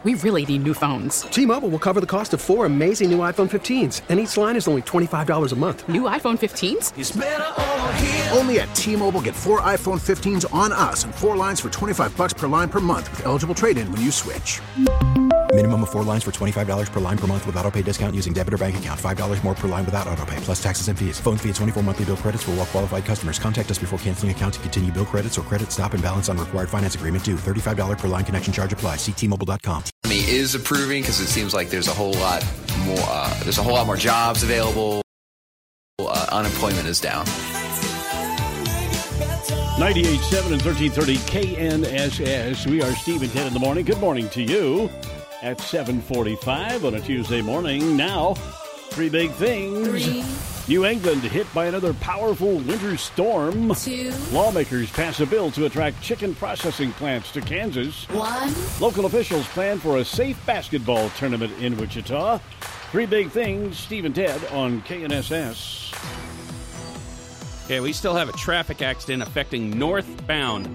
We really need new phones. T-Mobile will cover the cost of 4 amazing new iPhone 15s, and each line is only $25 a month. New iPhone 15s? It's better over here. Only at T-Mobile, get 4 iPhone 15s on us and 4 lines for $25 per line per month with eligible trade-in when you switch. Minimum of 4 lines for $25 per line per month with autopay discount using debit or bank account. $5 more per line without autopay, plus taxes and fees. Phone fee at 24 monthly bill credits for well-qualified customers. Contact us before canceling account to continue bill credits or credit stop and balance on required finance agreement due. $35 per line connection charge applies. See T-Mobile.com. Is improving because it seems like there's a whole lot more jobs available. Unemployment is down. 98.7 and 1330 KNSS. We are Steve and Ted in the morning. Good morning to you at 7:45 on a Tuesday morning. Now, 3 big things. 3. New England hit by another powerful winter storm. 2. Lawmakers pass a bill to attract chicken processing plants to Kansas. 1. Local officials plan for a safe basketball tournament in Wichita. 3 big things. Steve and Ted on KNSS. Okay, we still have a traffic accident affecting northbound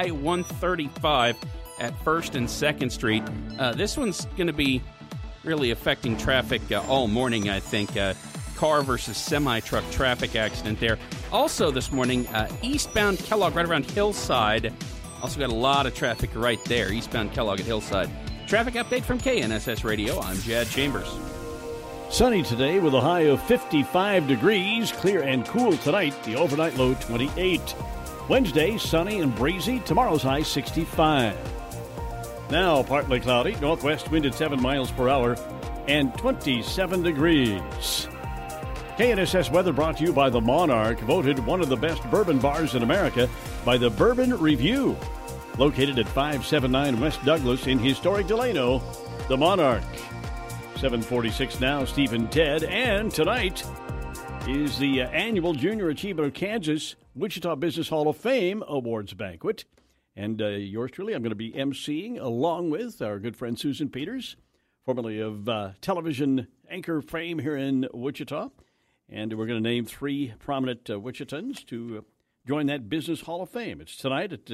I-135 at 1st and 2nd Street. This one's going to be really affecting traffic all morning, I think. Car versus semi-truck traffic accident there. Also this morning, eastbound Kellogg right around Hillside. Also got a lot of traffic right there, eastbound Kellogg at Hillside. Traffic update from KNSS Radio. I'm Jad Chambers. Sunny today with a high of 55 degrees. Clear and cool tonight. The overnight low 28. Wednesday, sunny and breezy. Tomorrow's high 65. Now, partly cloudy. Northwest wind at 7 miles per hour and 27 degrees. KNSS weather brought to you by the Monarch, voted one of the best bourbon bars in America by the Bourbon Review. Located at 579 West Douglas in historic Delano, the Monarch. 7:46 now, Steve and Ted. And tonight is the annual Junior Achievement of Kansas Wichita Business Hall of Fame Awards Banquet. And yours truly, I'm going to be emceeing along with our good friend Susan Peters, formerly of television anchor fame here in Wichita. And we're going to name 3 prominent Wichitans to join that Business Hall of Fame. It's tonight. It's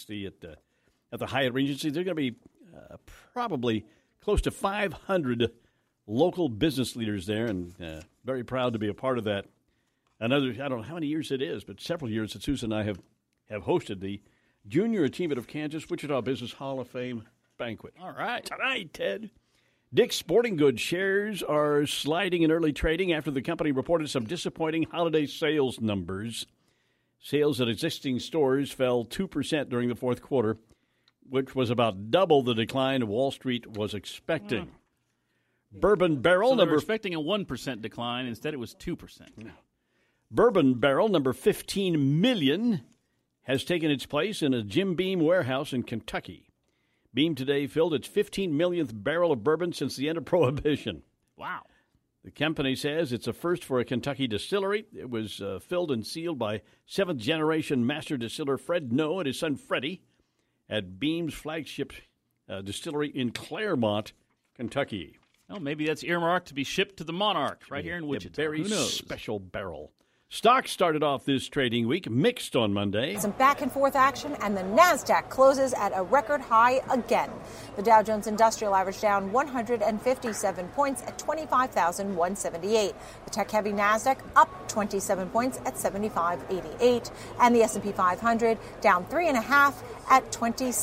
at the Hyatt Regency. There's going to be probably close to 500 local business leaders there, and very proud to be a part of that. Another, I don't know how many years it is, but several years that Susan and I have hosted the Junior Achievement of Kansas Wichita Business Hall of Fame Banquet. All right. Tonight, Ted. Dick's Sporting Goods shares are sliding in early trading after the company reported some disappointing holiday sales numbers. Sales at existing stores fell 2% during the fourth quarter, which was about double the decline Wall Street was expecting. Bourbon Barrel They were expecting a 1% decline. Instead, it was 2%. Bourbon Barrel number 15 million has taken its place in a Jim Beam warehouse in Kentucky. Beam today filled its 15 millionth barrel of bourbon since the end of Prohibition. Wow. The company says it's a first for a Kentucky distillery. It was filled and sealed by 7th-generation master distiller Fred Noe and his son Freddie at Beam's flagship distillery in Claremont, Kentucky. Oh, maybe that's earmarked to be shipped to the Monarch right here in Wichita. A very Who knows? special barrel. Stocks started off this trading week mixed on Monday. Some back-and-forth action, and the NASDAQ closes at a record high again. The Dow Jones Industrial Average down 157 points at 25,178. The tech-heavy NASDAQ up 27 points at 7588. And the S&P 500 down 3.5 at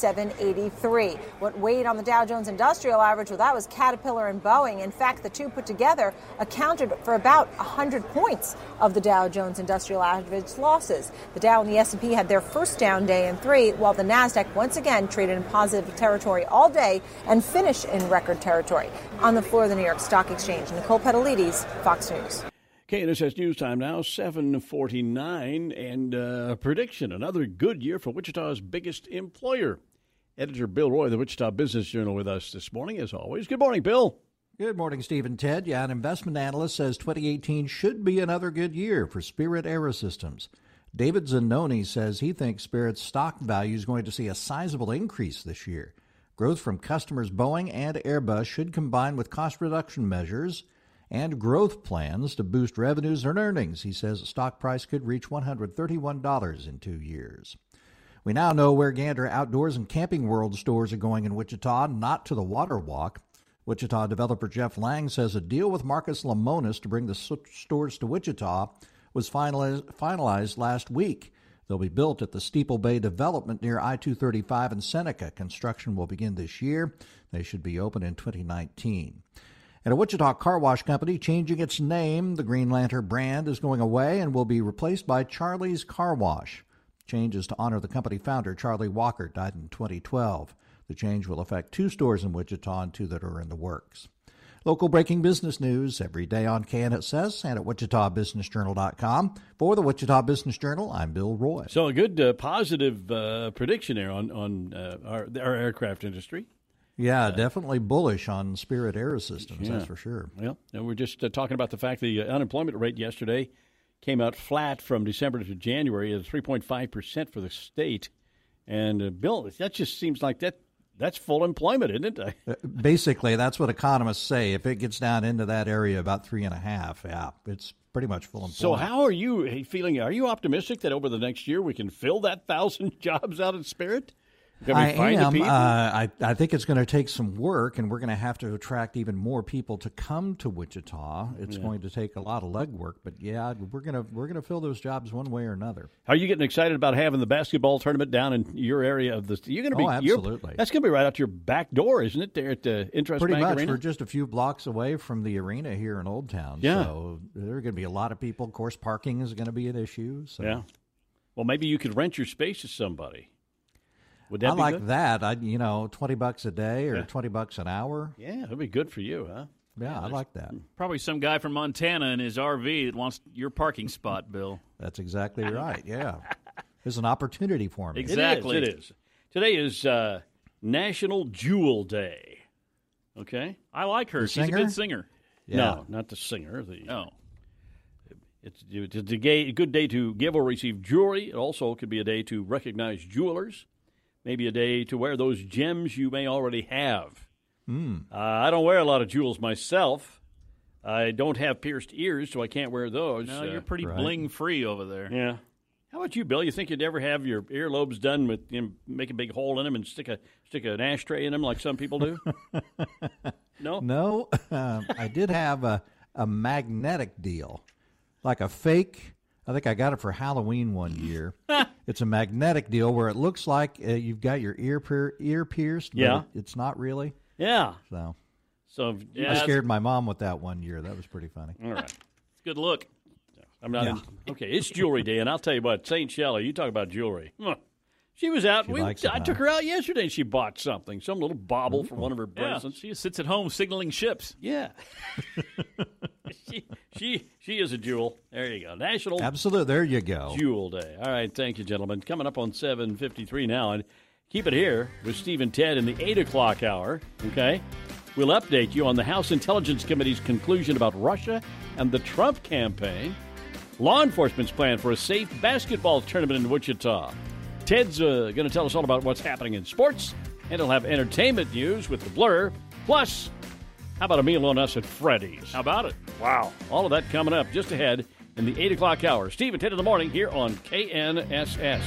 2783. What weighed on the Dow Jones Industrial Average, well, that was Caterpillar and Boeing. In fact, the two put together accounted for about 100 points of the Dow Jones Industrial Average losses. The Dow and the S&P had their first down day in 3, while the NASDAQ once again traded in positive territory all day and finished in record territory. On the floor of the New York Stock Exchange, Nicole Petalides, Fox News. KNSS News Time now, 7:49, and prediction, another good year for Wichita's biggest employer. Editor Bill Roy, the Wichita Business Journal, with us this morning, as always. Good morning, Bill. Good morning, Steve and Ted. Yeah, an investment analyst says 2018 should be another good year for Spirit Aerosystems. David Zannoni says he thinks Spirit's stock value is going to see a sizable increase this year. Growth from customers Boeing and Airbus should combine with cost reduction measures and growth plans to boost revenues and earnings. He says the stock price could reach $131 in 2 years. We now know where Gander Outdoors and Camping World stores are going in Wichita, not to the Water Walk. Wichita developer Jeff Lang says a deal with Marcus Lemonis to bring the stores to Wichita was finalized last week. They'll be built at the Steeple Bay development near I-235 in Seneca. Construction will begin this year. They should be open in 2019. At a Wichita car wash company changing its name, the Green Lantern brand is going away and will be replaced by Charlie's Car Wash. Change is to honor the company founder, Charlie Walker, died in 2012. The change will affect 2 stores in Wichita and 2 that are in the works. Local breaking business news every day on KNSS and at WichitaBusinessJournal.com. For the Wichita Business Journal, I'm Bill Roy. So a good positive prediction there on our aircraft industry. Yeah, definitely bullish on Spirit Aerosystems, that's for sure. Well, and we're just talking about the fact the unemployment rate yesterday came out flat from December to January at 3.5% for the state. And, Bill, that just seems like that's full employment, isn't it? Basically, that's what economists say. If it gets down into that area, about 3.5, yeah, it's pretty much full employment. So how are you feeling? Are you optimistic that over the next year we can fill that 1,000 jobs out at Spirit? I am. I think it's going to take some work, and we're going to have to attract even more people to come to Wichita. It's going to take a lot of legwork, but yeah, we're going to fill those jobs one way or another. Are you getting excited about having the basketball tournament down in your area of the? You're going to be absolutely. That's going to be right out your back door, isn't it? There at the Interest Pretty Bank much. Arena? We're just a few blocks away from the arena here in Old Town. Yeah. So there are going to be a lot of people. Of course, parking is going to be an issue. So. Yeah. Well, maybe you could rent your space to somebody. Would that I be like good? that. $20 a day or $20 an hour. Yeah, that'd be good for you, huh? Yeah, I like that. Probably some guy from Montana in his RV that wants your parking spot, Bill. That's exactly right. Yeah, there's an opportunity for me. Exactly. It is. Today is National Jewel Day. Okay, I like her. The She's singer? a good singer. Yeah. No, not the singer. Oh. It's a good day to give or receive jewelry. It also could be a day to recognize jewelers. Maybe a day to wear those gems you may already have. I don't wear a lot of jewels myself. I don't have pierced ears, so I can't wear those. No, you're pretty bling-free over there. Yeah. How about you, Bill? You think you'd ever have your earlobes done with make a big hole in them and stick an ashtray in them like some people do? No? No. I did have a magnetic deal, like a fake. I think I got it for Halloween one year. It's a magnetic deal where it looks like you've got your ear pierced, but it's not really. Yeah. So I scared my mom with that one year. That was pretty funny. All right. Good look. I'm not. Okay, it's jewelry day, and I'll tell you what, St. Shelley, you talk about jewelry. She was out. I took her out yesterday, and she bought something, some little bauble for one of her bracelets. She sits at home signaling ships. Yeah. She is a jewel. There you go. National Absolutely. There you go. Jewel Day. All right, thank you, gentlemen. Coming up on 7:53 now, and keep it here with Steve and Ted in the 8 o'clock hour, okay? We'll update you on the House Intelligence Committee's conclusion about Russia and the Trump campaign, law enforcement's plan for a safe basketball tournament in Wichita. Ted's going to tell us all about what's happening in sports, and he'll have entertainment news with the Blur. Plus, how about a meal on us at Freddy's? How about it? Wow. All of that coming up just ahead in the 8 o'clock hour. Steve and Ted in the morning here on KNSS.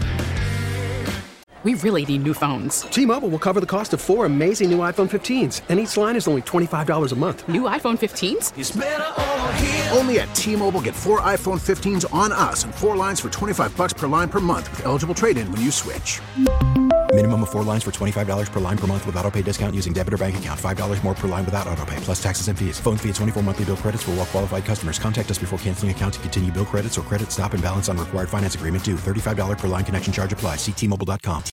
We really need new phones. T-Mobile will cover the cost of 4 amazing new iPhone 15s, and each line is only $25 a month. New iPhone 15s? It's better over here. Only at T-Mobile, get 4 iPhone 15s on us and 4 lines for $25 per line per month with eligible trade-in when you switch. Minimum of 4 lines for $25 per line per month with autopay discount using debit or bank account. $5 more per line without autopay, plus taxes and fees. Phone fee at 24 monthly bill credits for well-qualified customers. Contact us before canceling account to continue bill credits or credit stop and balance on required finance agreement due. $35 per line connection charge applies. See T-Mobile.com.